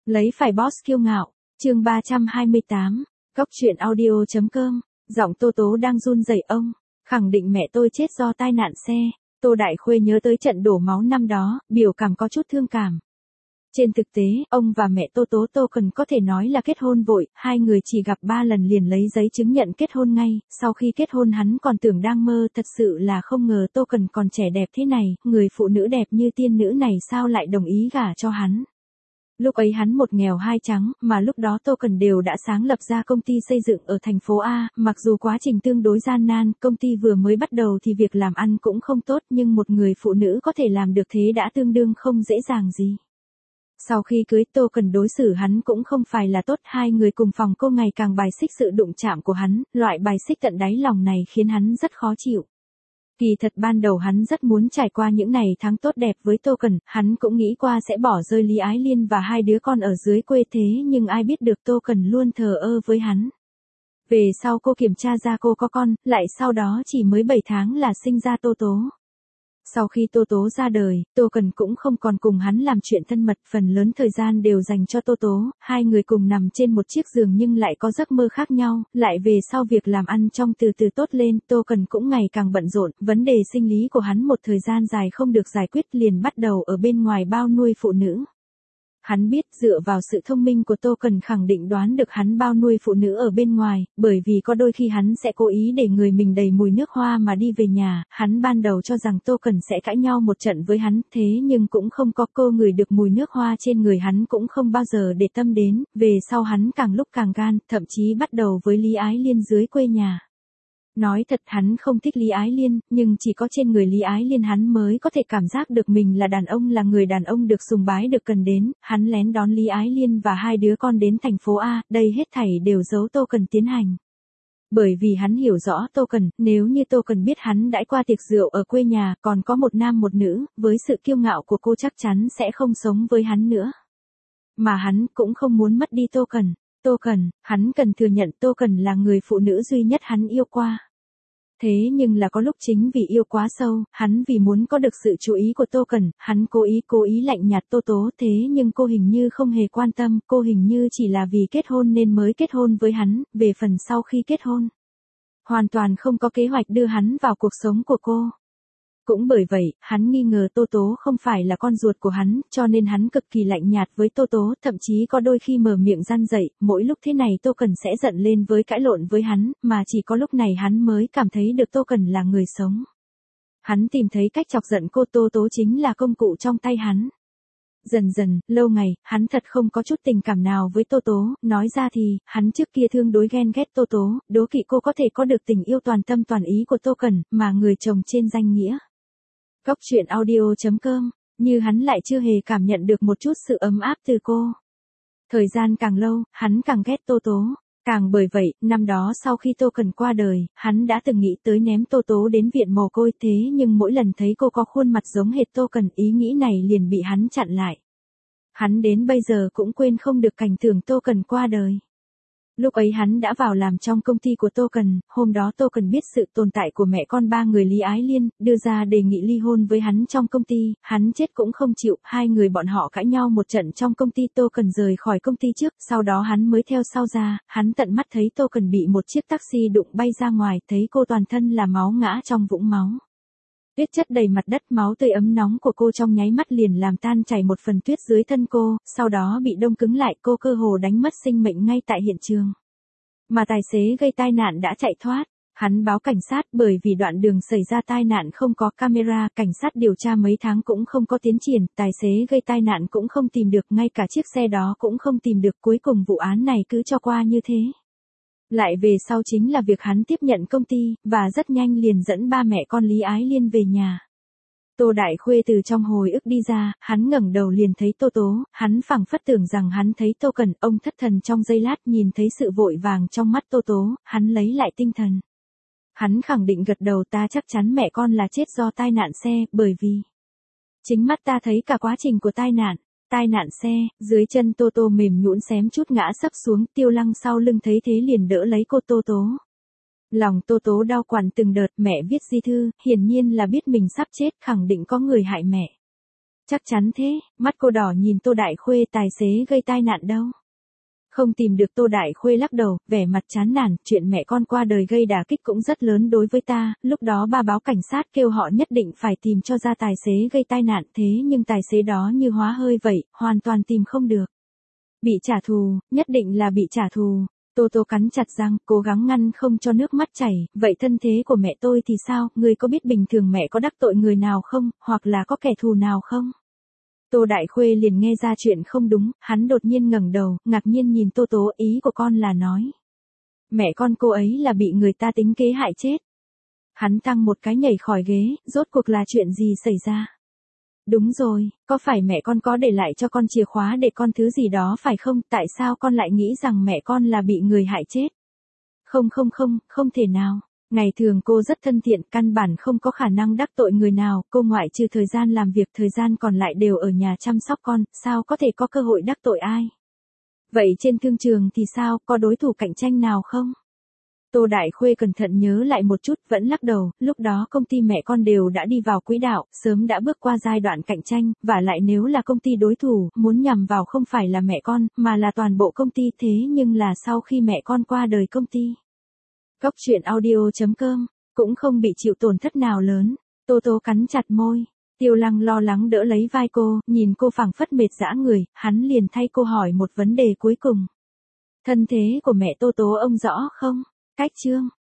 Lấy phải boss kiêu ngạo, chương 328, Cóc truyện audio.com, giọng Tô Tố đang run rẩy ông, khẳng định mẹ tôi chết do tai nạn xe. Tô Đại Khuê nhớ tới trận đổ máu năm đó, biểu cảm có chút thương cảm. Trên thực tế, ông và mẹ Tô Tố Tô Cần có thể nói là kết hôn vội, hai người chỉ gặp 3 lần liền lấy giấy chứng nhận kết hôn ngay, sau khi kết hôn hắn còn tưởng đang mơ, thật sự là không ngờ Tô Cần còn trẻ đẹp thế này, người phụ nữ đẹp như tiên nữ này sao lại đồng ý gả cho hắn. Lúc ấy hắn một nghèo hai trắng, mà lúc đó Tô Cần đều đã sáng lập ra công ty xây dựng ở thành phố A, mặc dù quá trình tương đối gian nan, công ty vừa mới bắt đầu thì việc làm ăn cũng không tốt, nhưng một người phụ nữ có thể làm được thế đã tương đương không dễ dàng gì. Sau khi cưới Tô Cần đối xử hắn cũng không phải là tốt, hai người cùng phòng cô ngày càng bài xích sự đụng chạm của hắn, loại bài xích tận đáy lòng này khiến hắn rất khó chịu. Kỳ thật ban đầu hắn rất muốn trải qua những ngày tháng tốt đẹp với Tô Cần, hắn cũng nghĩ qua sẽ bỏ rơi Lý Ái Liên và hai đứa con ở dưới quê thế nhưng ai biết được Tô Cần luôn thờ ơ với hắn. Về sau cô kiểm tra ra cô có con, lại sau đó chỉ mới 7 tháng là sinh ra Tô Tố. Sau khi Tô Tố ra đời, Tô Cần cũng không còn cùng hắn làm chuyện thân mật, phần lớn thời gian đều dành cho Tô Tố, hai người cùng nằm trên một chiếc giường nhưng lại có giấc mơ khác nhau, lại về sau việc làm ăn trong từ từ tốt lên, Tô Cần cũng ngày càng bận rộn, vấn đề sinh lý của hắn một thời gian dài không được giải quyết liền bắt đầu ở bên ngoài bao nuôi phụ nữ. Hắn biết dựa vào sự thông minh của Tô Cần khẳng định đoán được hắn bao nuôi phụ nữ ở bên ngoài, bởi vì có đôi khi hắn sẽ cố ý để người mình đầy mùi nước hoa mà đi về nhà, hắn ban đầu cho rằng Tô Cần sẽ cãi nhau một trận với hắn, thế nhưng cũng không có, cô ngửi được mùi nước hoa trên người hắn cũng không bao giờ để tâm đến, về sau hắn càng lúc càng gan, thậm chí bắt đầu với Lý Ái Liên dưới quê nhà. Nói thật hắn không thích Lý Ái Liên, nhưng chỉ có trên người Lý Ái Liên hắn mới có thể cảm giác được mình là đàn ông, là người đàn ông được sùng bái được cần đến, hắn lén đón Lý Ái Liên và hai đứa con đến thành phố A, đây hết thảy đều giấu Tô Cần tiến hành. Bởi vì hắn hiểu rõ Tô Cần, nếu như Tô Cần biết hắn đãi qua tiệc rượu ở quê nhà, còn có một nam một nữ, với sự kiêu ngạo của cô chắc chắn sẽ không sống với hắn nữa. Mà hắn cũng không muốn mất đi Tô Cần. Tô Cần, hắn cần thừa nhận Tô Cần là người phụ nữ duy nhất hắn yêu qua. Thế nhưng là có lúc chính vì yêu quá sâu, hắn vì muốn có được sự chú ý của Tô Cần, hắn cố ý lạnh nhạt Tô Tố, thế nhưng cô hình như không hề quan tâm, cô hình như chỉ là vì kết hôn nên mới kết hôn với hắn, về phần sau khi kết hôn. Hoàn toàn không có kế hoạch đưa hắn vào cuộc sống của cô. Cũng bởi vậy, hắn nghi ngờ Tô Tố không phải là con ruột của hắn, cho nên hắn cực kỳ lạnh nhạt với Tô Tố, thậm chí có đôi khi mở miệng gian dậy, mỗi lúc thế này Tô Cần sẽ giận lên với cãi lộn với hắn, mà chỉ có lúc này hắn mới cảm thấy được Tô Cần là người sống. Hắn tìm thấy cách chọc giận cô, Tô Tố chính là công cụ trong tay hắn. Dần dần, lâu ngày, hắn thật không có chút tình cảm nào với Tô Tố, nói ra thì, hắn trước kia tương đối ghen ghét Tô Tố, đố kỵ cô có thể có được tình yêu toàn tâm toàn ý của Tô Cần, mà người chồng trên danh nghĩa. Cóc truyện audio.com, như hắn lại chưa hề cảm nhận được một chút sự ấm áp từ cô. Thời gian càng lâu, hắn càng ghét Tô Tố. Càng bởi vậy, năm đó sau khi Tô Cần qua đời, hắn đã từng nghĩ tới ném Tô Tố đến viện mồ côi, thế nhưng mỗi lần thấy cô có khuôn mặt giống hệt Tô Cần, ý nghĩ này liền bị hắn chặn lại. Hắn đến bây giờ cũng quên không được cảnh tượng Tô Cần qua đời. Lúc ấy hắn đã vào làm trong công ty của Tô Cần, hôm đó Tô Cần biết sự tồn tại của mẹ con ba người Lý Ái Liên, đưa ra đề nghị ly hôn với hắn trong công ty, hắn chết cũng không chịu, hai người bọn họ cãi nhau một trận trong công ty, Tô Cần rời khỏi công ty trước, sau đó hắn mới theo sau ra, hắn tận mắt thấy Tô Cần bị một chiếc taxi đụng bay ra ngoài, thấy cô toàn thân là máu ngã trong vũng máu. Tuyết chất đầy mặt đất, máu tươi ấm nóng của cô trong nháy mắt liền làm tan chảy một phần tuyết dưới thân cô, sau đó bị đông cứng lại, cô cơ hồ đánh mất sinh mệnh ngay tại hiện trường. Mà tài xế gây tai nạn đã chạy thoát, hắn báo cảnh sát bởi vì đoạn đường xảy ra tai nạn không có camera, cảnh sát điều tra mấy tháng cũng không có tiến triển, tài xế gây tai nạn cũng không tìm được, ngay cả chiếc xe đó cũng không tìm được, cuối cùng vụ án này cứ cho qua như thế. Lại về sau chính là việc hắn tiếp nhận công ty, và rất nhanh liền dẫn ba mẹ con Lý Ái Liên về nhà. Tô Đại Khuê từ trong hồi ức đi ra, hắn ngẩng đầu liền thấy Tô Tố, hắn phảng phất tưởng rằng hắn thấy Tô Cần, ông thất thần trong giây lát, nhìn thấy sự vội vàng trong mắt Tô Tố, hắn lấy lại tinh thần. Hắn khẳng định gật đầu, ta chắc chắn mẹ con là chết do tai nạn xe, bởi vì chính mắt ta thấy cả quá trình của tai nạn. Tai nạn xe, dưới chân Tô Tô mềm nhũn xém chút ngã sấp xuống, Tiêu Lăng sau lưng thấy thế liền đỡ lấy cô Tô Tố. Lòng Tô Tố đau quặn từng đợt, mẹ viết di thư, hiển nhiên là biết mình sắp chết, khẳng định có người hại mẹ. Chắc chắn thế, mắt cô đỏ nhìn Tô Đại Khuê, tài xế gây tai nạn đâu. Không tìm được. Tô Đại Khuê lắc đầu, vẻ mặt chán nản, chuyện mẹ con qua đời gây đả kích cũng rất lớn đối với ta, lúc đó ba báo cảnh sát kêu họ nhất định phải tìm cho ra tài xế gây tai nạn, thế nhưng tài xế đó như hóa hơi vậy, hoàn toàn tìm không được. Bị trả thù, nhất định là bị trả thù. Tô Tô cắn chặt răng, cố gắng ngăn không cho nước mắt chảy, vậy thân thế của mẹ tôi thì sao, người có biết bình thường mẹ có đắc tội người nào không, hoặc là có kẻ thù nào không? Tô Đại Khuê liền nghe ra chuyện không đúng, hắn đột nhiên ngẩng đầu, ngạc nhiên nhìn Tô Tố, ý của con là nói. Mẹ con cô ấy là bị người ta tính kế hại chết. Hắn tăng một cái nhảy khỏi ghế, rốt cuộc là chuyện gì xảy ra? Đúng rồi, có phải mẹ con có để lại cho con chìa khóa để con thứ gì đó phải không, tại sao con lại nghĩ rằng mẹ con là bị người hại chết? Không thể nào. Ngày thường cô rất thân thiện, căn bản không có khả năng đắc tội người nào, cô ngoại trừ thời gian làm việc, thời gian còn lại đều ở nhà chăm sóc con, sao có thể có cơ hội đắc tội ai? Vậy trên thương trường thì sao, có đối thủ cạnh tranh nào không? Tô Đại Khuê cẩn thận nhớ lại một chút, vẫn lắc đầu, lúc đó công ty mẹ con đều đã đi vào quỹ đạo, sớm đã bước qua giai đoạn cạnh tranh, và lại nếu là công ty đối thủ, muốn nhằm vào không phải là mẹ con, mà là toàn bộ công ty, thế nhưng là sau khi mẹ con qua đời công ty. Cốc truyện audio.com, cũng không bị chịu tổn thất nào lớn. Tô Tố cắn chặt môi. Tiêu Lăng lo lắng đỡ lấy vai cô, nhìn cô phảng phất mệt dã người, hắn liền thay cô hỏi một vấn đề cuối cùng. Thân thế của mẹ Tô Tố ông rõ không? Cách chương.